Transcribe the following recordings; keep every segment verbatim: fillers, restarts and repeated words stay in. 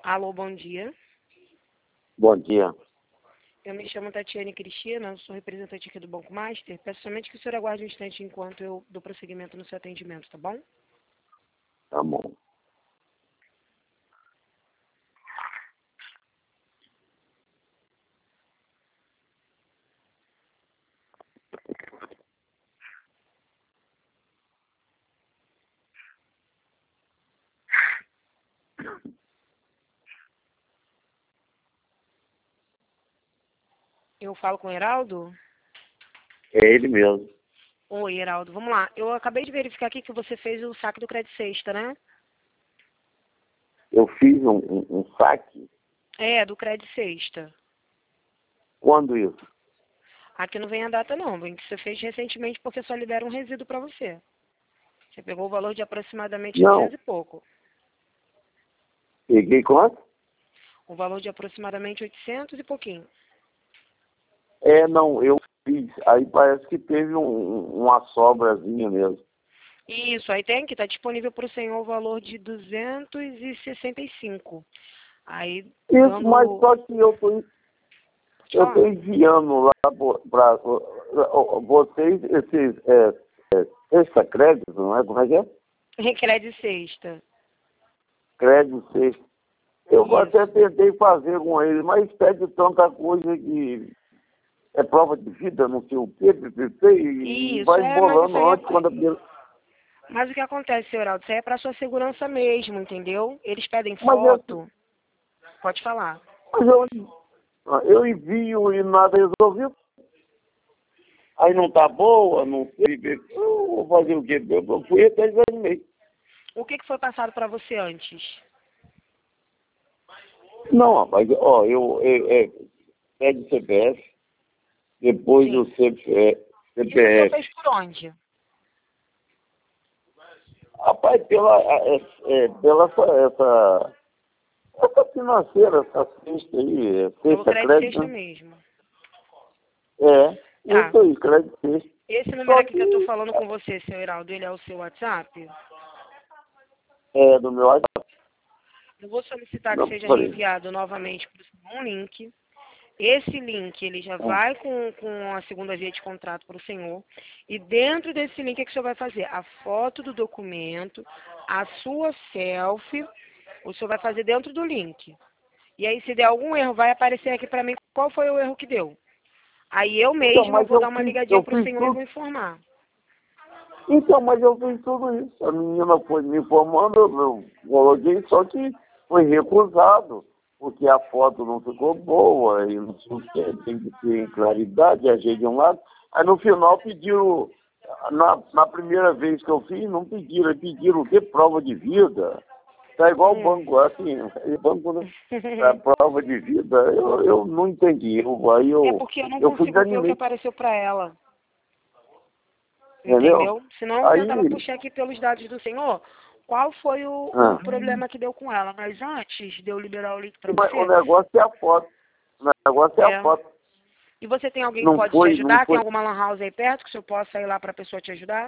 Alô, bom dia. Bom dia. Eu me chamo Tatiane Cristina, sou representante aqui do Banco Master. Peço somente que o senhor aguarde um instante enquanto eu dou prosseguimento no seu atendimento, tá bom? Tá bom. Eu falo com o Heraldo? É ele mesmo. Oi, Heraldo, vamos lá. Eu acabei de verificar aqui que você fez o saque do Crédito Sexta, né? Eu fiz um, um, um saque. É, do Crédito Sexta. Quando isso? Aqui não vem a data não, vem que você fez recentemente porque só libera um resíduo para você. Você pegou o valor de aproximadamente Não. oitocentos e pouco. Peguei quanto? O valor de aproximadamente oitocentos e pouquinho. É, não, eu fiz. Aí parece que teve um, uma sobrazinha mesmo. Isso, aí tem que está disponível para o senhor o valor de duzentos e sessenta e cinco. Aí, Isso, dando... mas só que eu tô, eu Ó, tô enviando lá para vocês, esses, é, é, sexta crédito, não é? Como é que é? Crédito Sexta. Crédito sexta. Eu Isso. até tentei fazer com eles, mas pede tanta coisa que é prova de vida, não sei o quê, pp, e Isso, vai é, mas isso embolando aí antes quando a é... primeira... Mas o que acontece, senhor Heraldo? Isso aí é para sua segurança mesmo, entendeu? Eles pedem Mas, eu, foto. Pode falar. mas eu, eu envio e nada resolvido. Aí não tá boa, não sei, eu vou fazer o quê? Eu fui até desanimei. O que, que foi passado para você antes? Não, rapaz, ó, eu, é, é, pede C P F, depois Sim. o C P E o senhor F. fez por onde? Rapaz, pela, é, é, pela essa, essa, essa financeira, essa cesta aí, é, Pelo cesta Crédito crédito, Sexta né? mesmo. É, Tá. isso aí, crédito sexta. Esse número Só aqui que eu estou que falando com você, senhor Heraldo, ele é o seu WhatsApp? é do meu WhatsApp. Eu vou solicitar que Não, seja falei. reenviado novamente para um link. Esse link, ele já É. vai com, com a segunda via de contrato para o senhor. E dentro desse link, é que o senhor vai fazer a foto do documento, a sua selfie, o senhor vai fazer dentro do link. E aí, se der algum erro, vai aparecer aqui para mim qual foi o erro que deu. Aí eu Então, mesma mas vou eu dar uma fiz, ligadinha eu para o fiz senhor e tudo. vou informar. Então, mas eu fiz tudo isso. A menina foi me informando, eu, eu coloquei, só que foi recusado, porque a foto não ficou boa, e não sei o que, tem que ter claridade, achei de um lado. Aí no final pediram, na, na primeira vez que eu fiz, não pediram, pediram o quê? Prova de vida. Tá igual o Hum. banco, assim, banco, né? A prova de vida, eu, eu não entendi. Eu, aí É eu, porque eu não eu fui consigo ver o que desanimei, apareceu para ela. entendeu? Entendeu? Senão eu tentava Aí, puxar aqui pelos dados do senhor qual foi o, o ah, problema que deu com ela. Mas antes de eu liberar o link para o você, negócio é a foto. O negócio é a é. foto. E você tem alguém que Não pode te foi, não ajudar? Tem foi. alguma lan house aí perto que o senhor possa ir lá para a pessoa te ajudar?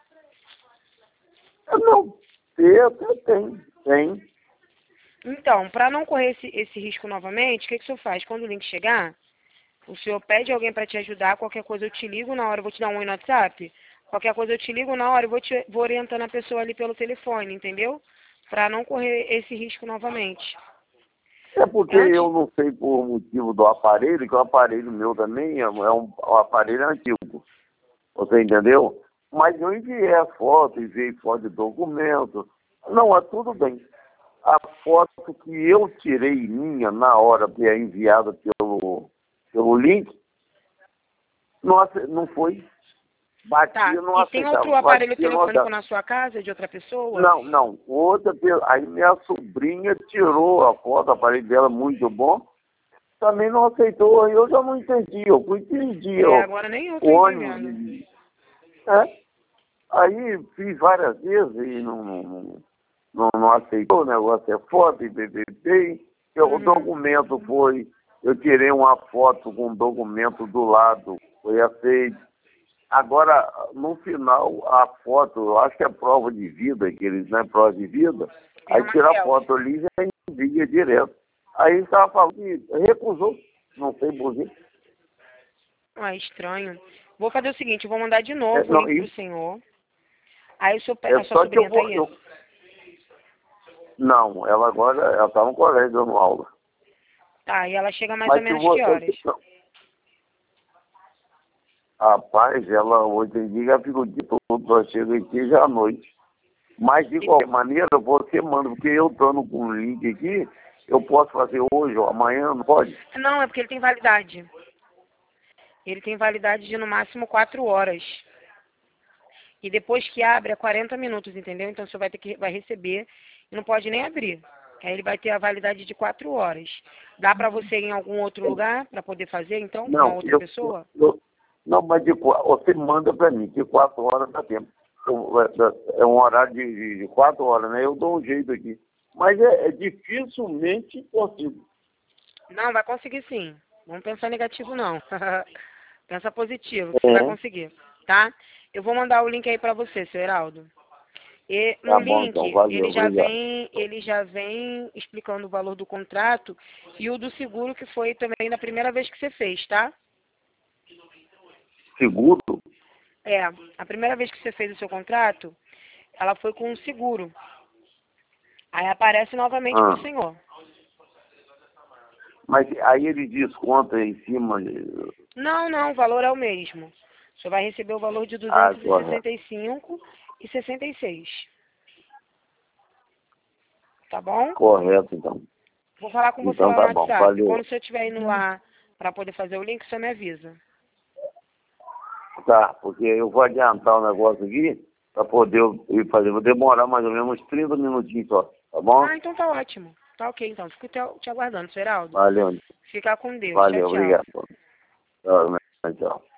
Não, tem, até tem, tem. Então, para não correr esse, esse risco novamente, o que, que o senhor faz? Quando o link chegar, o senhor pede alguém para te ajudar, qualquer coisa eu te ligo na hora, eu vou te dar um oi no WhatsApp. Qualquer coisa eu te ligo na hora, eu vou, te, vou orientando a pessoa ali pelo telefone, entendeu? Para não correr esse risco novamente. É porque Antes, eu não sei por motivo do aparelho, que o aparelho meu também é um, é um aparelho antigo. Você entendeu? Mas eu enviei a foto, enviei foto de documento. Não, é tudo bem. A foto que eu tirei minha na hora que é enviada pelo, pelo link, não, ace- não foi. tá. Batia, não E tem outro aceitava. aparelho Batia, não telefônico aceitava. na sua casa de outra pessoa? Não, não. Outra, pe- aí minha sobrinha tirou a foto, o aparelho dela muito bom, também não aceitou, aí eu já não entendi, eu fui pedir É, ó, agora nem eu tô o ônibus, entendendo. e- é. Aí fiz várias vezes e não, não, não, não aceitou, o negócio é foto e B B B. Eu, o Uhum. documento foi, eu tirei uma foto com o documento do lado, foi aceito. Agora, no final, a foto, eu acho que é prova de vida, que eles, né, prova de vida, É aí uma tira a selfie. foto ali e já liga direto. Aí ele estava falando que recusou, não sei por quê. Ah, estranho. Vou fazer o seguinte, eu vou mandar de novo É, não, o link isso, pro senhor. Aí o seu, é a sua só que eu sobrinha tá vou... aí? Eu, não, ela agora, ela está no colégio dando aula. Tá, e ela chega mais Mas ou se menos você... que horas? Não. Rapaz, ela hoje em dia já fica o dia todo, só chega aqui já à noite. Mas de qualquer maneira, você manda, porque eu estando com o link aqui, eu posso fazer hoje ou amanhã, não pode? Não, é porque ele tem validade. Ele tem validade de no máximo quatro horas. E depois que abre é quarenta minutos, entendeu? Então você vai ter que vai receber e não pode nem abrir. Aí ele vai ter a validade de quatro horas. Dá para você ir em algum outro lugar para poder fazer, então, com uma Não, outra eu, pessoa? eu, não, mas de, qua- você manda para mim, que quatro horas dá tempo. Eu- É é um horário de, de, de quatro horas, né? Eu dou um jeito aqui. Mas é, é dificilmente possível. Não, vai conseguir sim. Vamos pensar negativo não. Pensa positivo, que você vai É, conseguir, tá? Eu vou mandar o link aí para você, seu Heraldo. E no tá bom então, link, valeu, ele já obrigado. vem, ele já vem explicando o valor do contrato e o do seguro que foi também na primeira vez que você fez, tá? Seguro? É, a primeira vez que você fez o seu contrato, ela foi com um seguro. Aí aparece novamente para Ah, o senhor. mas aí ele desconta em cima de... Não, não, o valor é o mesmo. O senhor vai receber o valor de Ah, duzentos e correto. sessenta e cinco reais e sessenta e seis centavos. Tá bom? Correto, então. Vou falar com você Então lá no tá bom, WhatsApp. valeu. Quando você estiver indo lá para poder fazer o link, você me avisa. Tá, porque eu vou adiantar o negócio aqui para poder eu ir fazer. Vou demorar mais ou menos uns trinta minutinhos só, tá bom? Ah, então tá ótimo. Tá ok, então. Fico te, te aguardando, Geraldo. Valeu, Fica com Deus. Tchau, valeu, tchau. obrigado. Tchau, tchau.